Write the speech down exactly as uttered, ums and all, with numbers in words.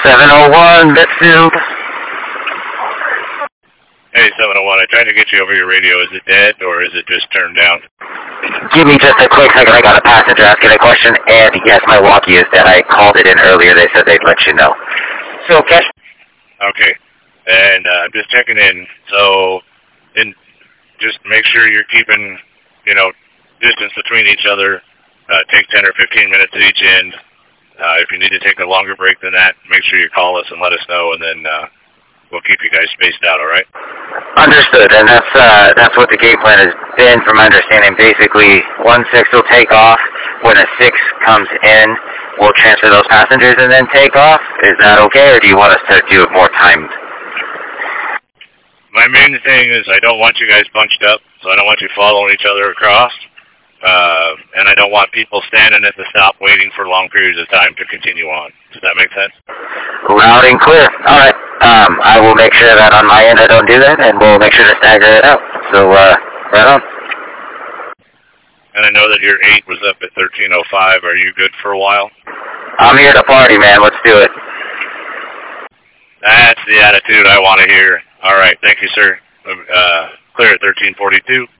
seven oh one, Midfield. Hey, seven oh one, I tried to get you over your radio. Is it dead, or is it just turned down? Give me just a quick second. I got a passenger asking a question, and yes, my walkie is dead. I called it in earlier. They said they'd let you know. So, Cash. Okay. And uh, just checking in. So, in, just make sure you're keeping, you know, distance between each other. Uh, take ten or fifteen minutes at each end. Uh, if you need to take a longer break than that, make sure you call us and let us know, and then uh, we'll keep you guys spaced out, all right? Understood, and that's uh, that's what the game plan has been, from my understanding. Basically, one six will take off. When a six comes in, we'll transfer those passengers and then take off. Is that okay, or do you want us to do it more timed? My main thing is I don't want you guys bunched up, so I don't want you following each other across. Uh, and I don't want people standing at the stop waiting for long periods of time to continue on. Does that make sense? Loud and clear. All right. Um, I will make sure that on my end I don't do that, and we'll make sure to stagger it out. So, uh, right on. And I know that your eight was up at thirteen oh five. Are you good for a while? I'm here to party, man. Let's do it. That's the attitude I want to hear. All right. Thank you, sir. Uh, clear at thirteen forty-two.